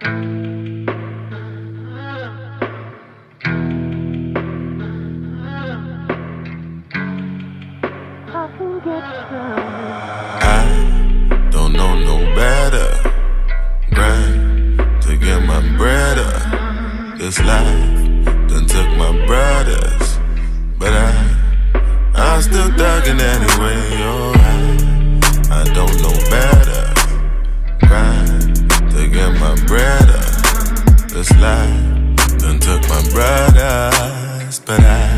I don't know no better. Grind to get my bread up. This life done took my brothers, but I'm still thugging anyway. Oh, I don't know better. Grind to get my bread up. This life done took my brothers, but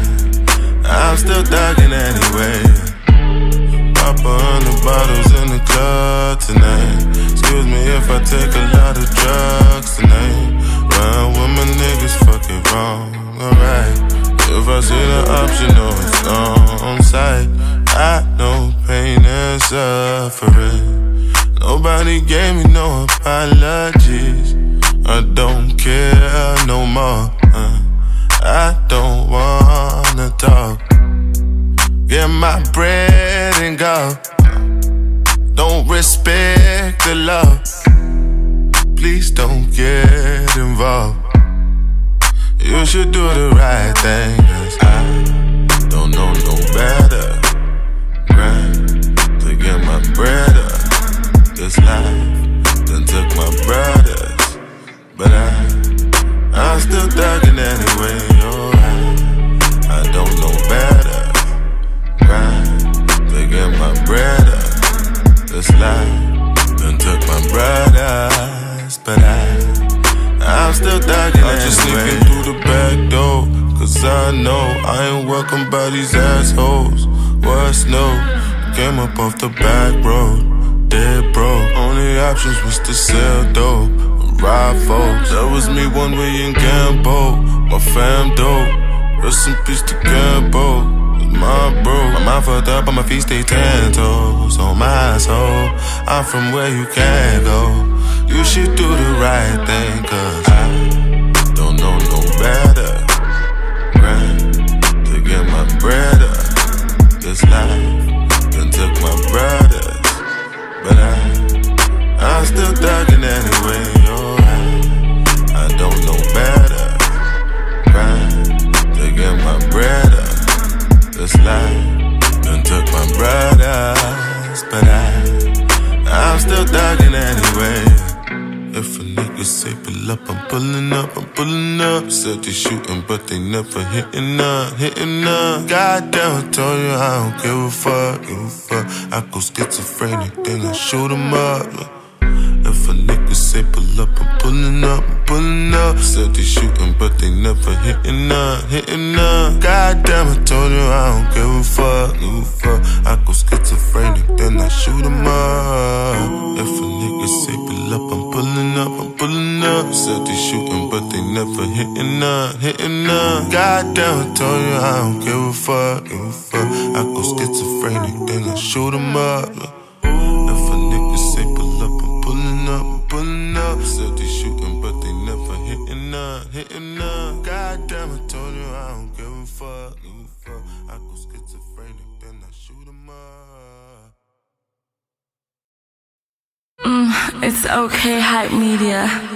I'm still thugging anyway. Pop 100 bottles in the club tonight. Excuse me if I take a lot of drugs tonight. Run with my niggas, fuck it wrong, alright. If I see the option, no, it's on sight. I know pain and suffering. Nobody gave me no apologies. I don't care no more. I don't wanna talk. Get my bread and go. Don't respect the love. Please don't get involved. You should do the right thing, 'cause I don't know no better. Grind to get my bread up. This life done took my brothers, but I'm still thugging anyway. Oh, I don't know better. Grind to get my bread up. This life done took my brothers, but I'm still thugging anyway. I'm just sneaking through the back door, 'cause I know I ain't welcome by these assholes. What's new? Came up off the back road, dead broke. Only options was to sell dope, ride folks. That was me one way in Gambo, my fam dope. Rest in peace to Gambo, my bro. My mind fucked up, on my feet stay 10 toes on my soul. I'm from where you can't go. You should do the right thing, 'cause I don't know no better. Grind to get my bread up. This life done took my brothers, but I'm still thugging anyway. Oh, I don't know better. Grind to get my bread up. This life done took my brothers, but I'm still thugging anyway. If a nigga say pull up, I'm pulling up, I'm pulling up. Said they shooting, but they never hitting up, hitting up. Goddamn, I told you I don't give a fuck, give a fuck. I go schizophrenic, then I shoot 'em up. If a nigga say pull up, I'm pulling up, I'm pulling up. Said they shooting, but they never hitting up, hitting up. Goddamn, I told you I don't give a fuck, give a fuck. I go schizophrenic, then I shoot 'em up. If a nigga say pull up, I'm pulling up, I'm pulling up. Said they shooting, but they never hitting up, hitting up. Goddamn, I told you I don't give a fuck, give a fuck. I go schizophrenic, then I shoot 'em up. If a nigga say pull up, I'm pulling up. Said they shooting, but they never hitting up, hitting up. Goddamn, I told you I don't give a fuck, give a fuck. I go schizophrenic, then I shoot 'em up. It's okay, Hype Media.